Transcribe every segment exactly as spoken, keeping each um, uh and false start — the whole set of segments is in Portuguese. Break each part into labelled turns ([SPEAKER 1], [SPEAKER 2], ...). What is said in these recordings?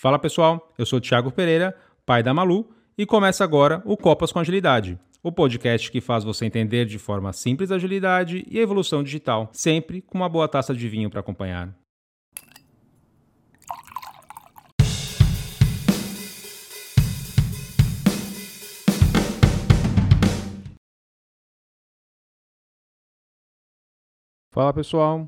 [SPEAKER 1] Fala pessoal, eu sou o Thiago Pereira, pai da Malu, e começa agora o Copas com Agilidade, o podcast que faz você entender de forma simples a agilidade e a evolução digital, sempre com uma boa taça de vinho para acompanhar. Fala pessoal,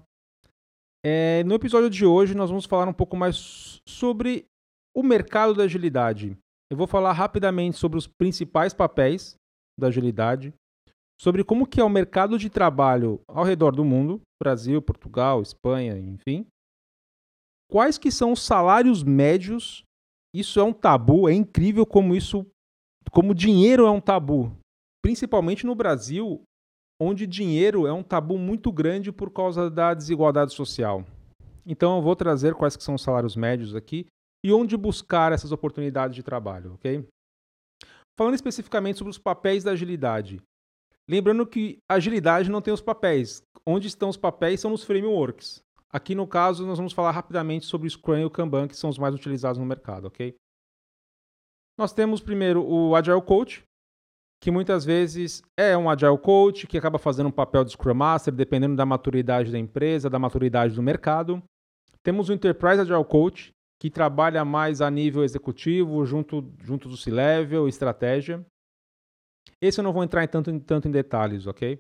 [SPEAKER 1] é, no episódio de hoje nós vamos falar um pouco mais sobre o mercado da agilidade. Eu vou falar rapidamente sobre os principais papéis da agilidade, sobre como que é o mercado de trabalho ao redor do mundo, Brasil, Portugal, Espanha, enfim. Quais que são os salários médios? Isso é um tabu, é incrível como isso, como dinheiro é um tabu, principalmente no Brasil, onde dinheiro é um tabu muito grande por causa da desigualdade social. Então eu vou trazer quais que são os salários médios aqui e onde buscar essas oportunidades de trabalho, ok? Falando especificamente sobre os papéis da agilidade. Lembrando que a agilidade não tem os papéis. Onde estão os papéis são nos frameworks. Aqui no caso nós vamos falar rapidamente sobre o Scrum e o Kanban, que são os mais utilizados no mercado, ok? Nós temos primeiro o Agile Coach, que muitas vezes é um Agile Coach que acaba fazendo um papel de Scrum Master, dependendo da maturidade da empresa, da maturidade do mercado. Temos o Enterprise Agile Coach, que trabalha mais a nível executivo, junto, junto do C-Level, estratégia. Esse eu não vou entrar em tanto, tanto em detalhes, ok?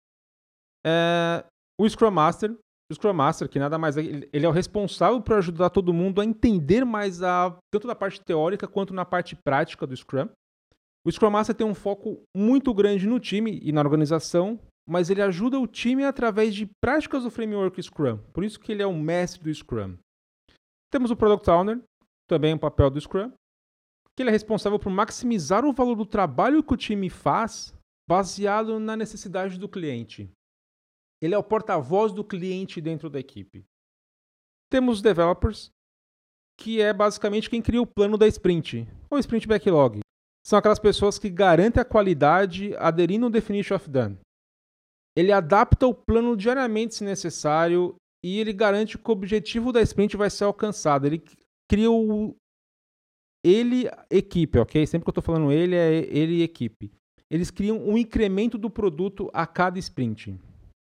[SPEAKER 1] É, o Scrum Master, o Scrum Master, que nada mais é, ele é o responsável por ajudar todo mundo a entender mais a, tanto na parte teórica quanto na parte prática do Scrum. O Scrum Master tem um foco muito grande no time e na organização, mas ele ajuda o time através de práticas do framework Scrum. Por isso que ele é o mestre do Scrum. Temos o Product Owner, também um papel do Scrum, que ele é responsável por maximizar o valor do trabalho que o time faz baseado na necessidade do cliente. Ele é o porta-voz do cliente dentro da equipe. Temos os Developers, que é basicamente quem cria o plano da sprint, ou sprint backlog. São aquelas pessoas que garantem a qualidade aderindo ao Definition of Done. Ele adapta o plano diariamente se necessário e ele garante que o objetivo da sprint vai ser alcançado. Ele cria o... Ele, equipe, ok? Sempre que eu estou falando ele, é ele e equipe. Eles criam um incremento do produto a cada sprint.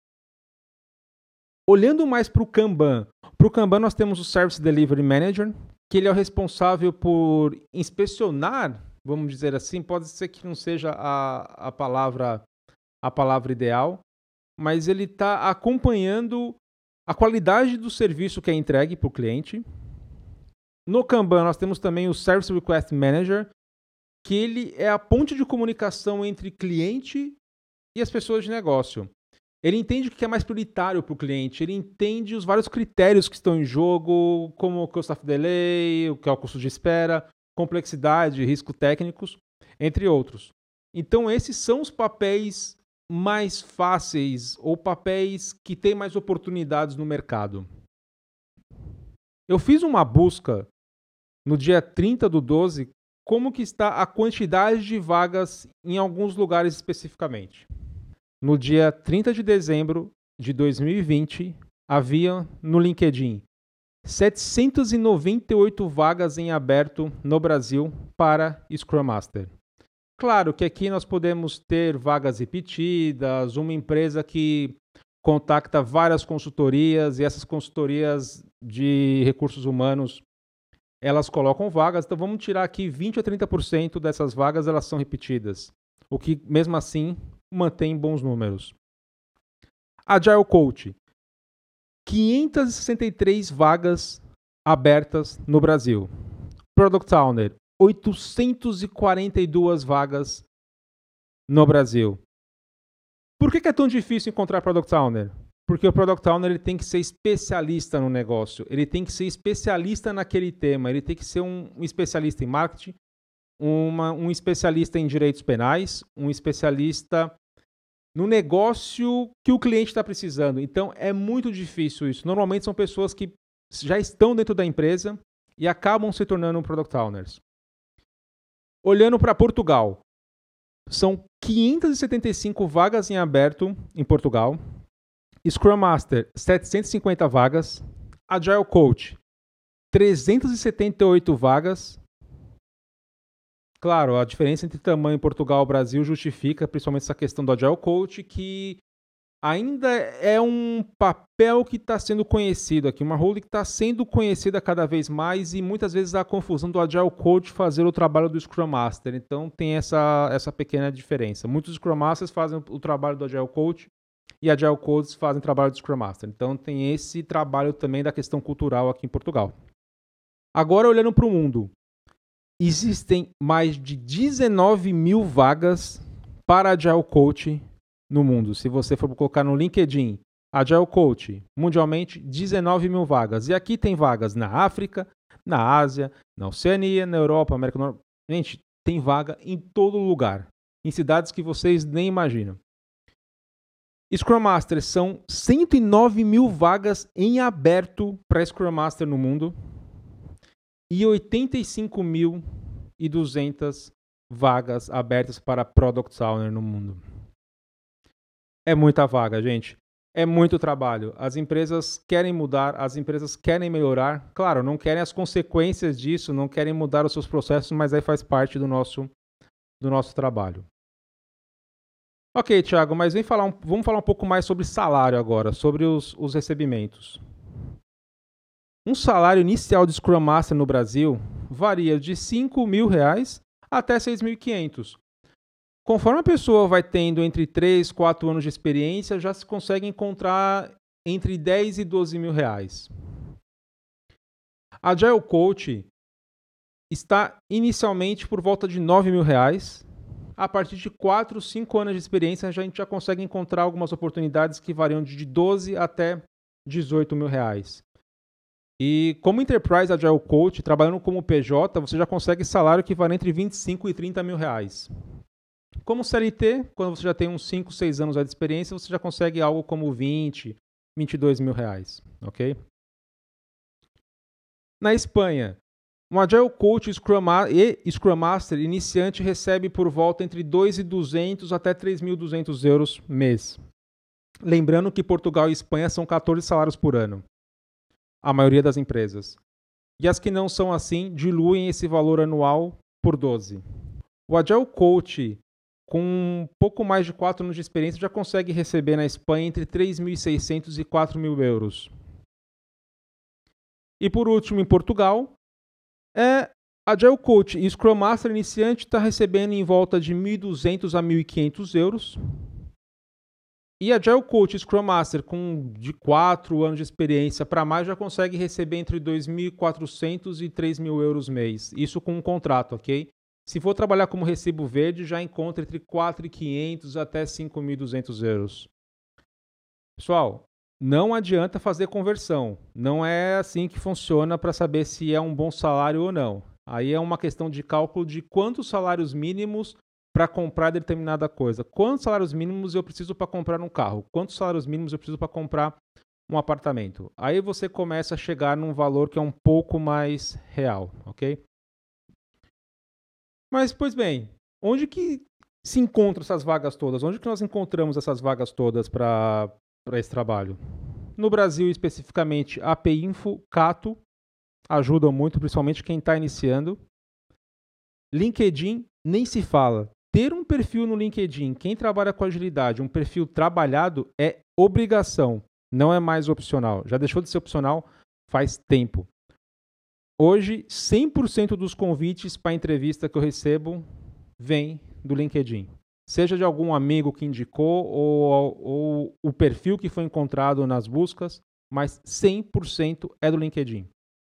[SPEAKER 1] Olhando mais para o Kanban. Para o Kanban nós temos o Service Delivery Manager, que ele é o responsável por inspecionar, vamos dizer assim, pode ser que não seja a, a, palavra, a palavra ideal, mas ele está acompanhando a qualidade do serviço que é entregue para o cliente. No Kanban, nós temos também o Service Request Manager, que ele é a ponte de comunicação entre cliente e as pessoas de negócio. Ele entende o que é mais prioritário para o cliente, ele entende os vários critérios que estão em jogo, como o cost of delay, o que é o custo de espera, complexidade, risco técnicos, entre outros. Então, esses são os papéis mais fáceis ou papéis que têm mais oportunidades no mercado. Eu fiz uma busca no dia trinta do doze, como que está a quantidade de vagas em alguns lugares especificamente. No dia trinta de dezembro de dois mil e vinte, havia no LinkedIn setecentas e noventa e oito vagas em aberto no Brasil para Scrum Master. Claro que aqui nós podemos ter vagas repetidas, uma empresa que contacta várias consultorias e essas consultorias de recursos humanos, elas colocam vagas, então vamos tirar aqui vinte a trinta por cento dessas vagas, elas são repetidas, o que mesmo assim mantém bons números. Agile Coach, quinhentas e sessenta e três vagas abertas no Brasil. Product Owner, oitocentas e quarenta e duas vagas no Brasil. Por que é tão difícil encontrar Product Owner? Porque o Product Owner ele tem que ser especialista no negócio, ele tem que ser especialista naquele tema, ele tem que ser um, um especialista em marketing, uma, um especialista em direitos penais, um especialista no negócio que o cliente está precisando. Então, é muito difícil isso. Normalmente são pessoas que já estão dentro da empresa e acabam se tornando Product Owners. Olhando para Portugal, são quinhentas e setenta e cinco vagas em aberto em Portugal. Scrum Master, setecentas e cinquenta vagas. Agile Coach, trezentas e setenta e oito vagas. Claro, a diferença entre tamanho Portugal e Brasil justifica principalmente essa questão do Agile Coach, que ainda é um papel que está sendo conhecido aqui, uma role que está sendo conhecida cada vez mais e muitas vezes há a confusão do Agile Coach fazer o trabalho do Scrum Master. Então tem essa, essa pequena diferença. Muitos Scrum Masters fazem o trabalho do Agile Coach e Agile Coaches fazem o trabalho do Scrum Master. Então tem esse trabalho também da questão cultural aqui em Portugal. Agora olhando para o mundo, existem mais de dezenove mil vagas para Agile Coach no mundo. Se você for colocar no LinkedIn, Agile Coach, mundialmente, dezenove mil vagas. E aqui tem vagas na África, na Ásia, na Oceania, na Europa, América do Norte. Gente, tem vaga em todo lugar. Em cidades que vocês nem imaginam. Scrum Masters são cento e nove mil vagas em aberto para Scrum Master no mundo. E oitenta e cinco mil e duzentas vagas abertas para Product Owner no mundo. É muita vaga, gente. É muito trabalho. As empresas querem mudar, as empresas querem melhorar. Claro, não querem as consequências disso, não querem mudar os seus processos, mas aí faz parte do nosso, do nosso trabalho. Ok, Thiago, mas vem falar um, vamos falar um pouco mais sobre salário agora, sobre os, os recebimentos. Um salário inicial de Scrum Master no Brasil varia de cinco mil reais até seis mil e quinhentos. Conforme a pessoa vai tendo entre três, quatro anos de experiência, já se consegue encontrar entre dez e doze mil reais. A Agile Coach está inicialmente por volta de nove mil reais. A partir de quatro, cinco anos de experiência, a gente já consegue encontrar algumas oportunidades que variam de doze até dezoito mil reais. E como Enterprise Agile Coach, trabalhando como P J, você já consegue salário que varia entre vinte e cinco e trinta mil reais. Como C L T, quando você já tem uns cinco, seis anos de experiência, você já consegue algo como vinte, vinte e dois mil reais, ok? Na Espanha, um Agile Coach Scrum e Scrum Master iniciante recebe por volta entre dois mil e duzentos até três mil e duzentos euros mês. Lembrando que Portugal e Espanha são quatorze salários por ano, a maioria das empresas. E as que não são assim, diluem esse valor anual por doze. O Agile Coach, com um pouco mais de quatro anos de experiência, já consegue receber na Espanha entre três mil e seiscentos e quatro mil euros. E por último, em Portugal, é Agile Coach e Scrum Master iniciante está recebendo em volta de mil e duzentos a mil e quinhentos euros. E Agile Coach e Scrum Master com de quatro anos de experiência para mais já consegue receber entre dois mil e quatrocentos e três mil euros mês. Isso com um contrato, ok? Se for trabalhar como recibo verde, já encontra entre quatro mil e quinhentos até cinco mil e duzentos euros. Pessoal, não adianta fazer conversão. Não é assim que funciona para saber se é um bom salário ou não. Aí é uma questão de cálculo de quantos salários mínimos para comprar determinada coisa. Quantos salários mínimos eu preciso para comprar um carro? Quantos salários mínimos eu preciso para comprar um apartamento? Aí você começa a chegar num valor que é um pouco mais real, ok? Mas, pois bem, onde que se encontram essas vagas todas? Onde que nós encontramos essas vagas todas para para esse trabalho? No Brasil, especificamente, A P Info, Cato, ajudam muito, principalmente quem está iniciando. LinkedIn, nem se fala. Ter um perfil no LinkedIn, quem trabalha com agilidade, um perfil trabalhado, é obrigação, não é mais opcional. Já deixou de ser opcional faz tempo. Hoje, cem por cento dos convites para entrevista que eu recebo vem do LinkedIn. Seja de algum amigo que indicou ou, ou o perfil que foi encontrado nas buscas, mas cem por cento é do LinkedIn.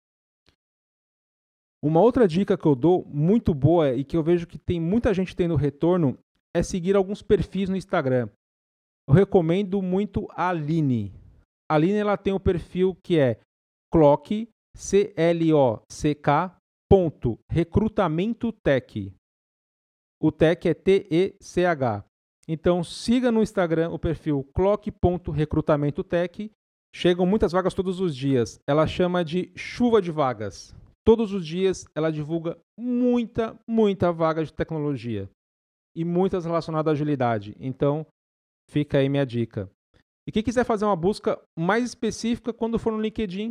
[SPEAKER 1] Uma outra dica que eu dou, muito boa, e que eu vejo que tem muita gente tendo retorno, é seguir alguns perfis no Instagram. Eu recomendo muito a Aline. A Aline ela tem um perfil que é Clock, C L O C K, ponto, recrutamento tech. O tech é T E C H. Então, siga no Instagram o perfil clock ponto recrutamento tech. Chegam muitas vagas todos os dias. Ela chama de chuva de vagas. Todos os dias ela divulga muita, muita vaga de tecnologia. E muitas relacionadas à agilidade. Então, fica aí minha dica. E quem quiser fazer uma busca mais específica, quando for no LinkedIn,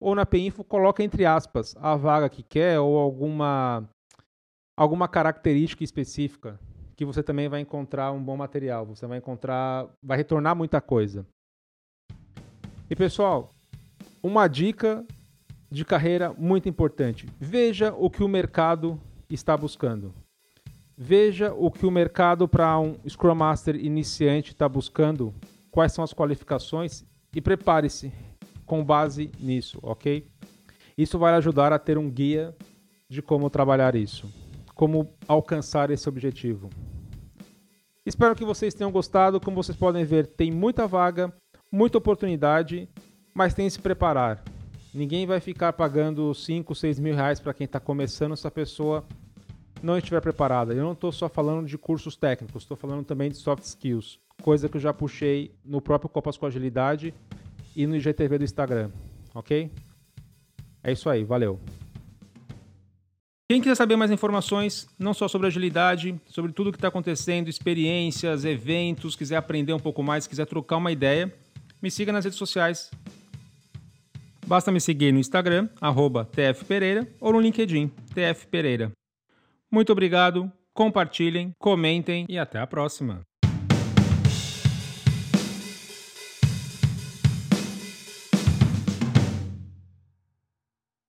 [SPEAKER 1] ou na Pinfo, coloca entre aspas a vaga que quer ou alguma, alguma característica específica que você também vai encontrar um bom material. Você vai encontrar, vai retornar muita coisa. E pessoal, uma dica de carreira muito importante. Veja o que o mercado está buscando. Veja o que o mercado para um Scrum Master iniciante está buscando, quais são as qualificações e prepare-se com base nisso, ok? Isso vai ajudar a ter um guia de como trabalhar isso, como alcançar esse objetivo. Espero que vocês tenham gostado. Como vocês podem ver, tem muita vaga, muita oportunidade, mas tem que se preparar. Ninguém vai ficar pagando cinco, seis mil reais para quem está começando se a pessoa não estiver preparada. Eu não estou só falando de cursos técnicos, estou falando também de soft skills, coisa que eu já puxei no próprio Copas com Agilidade e no I G T V do Instagram, ok? É isso aí, valeu. Quem quiser saber mais informações, não só sobre agilidade, sobre tudo o que está acontecendo, experiências, eventos, quiser aprender um pouco mais, quiser trocar uma ideia, me siga nas redes sociais. Basta me seguir no Instagram, arroba tfpereira, ou no LinkedIn, tfpereira. Muito obrigado, compartilhem, comentem e até a próxima.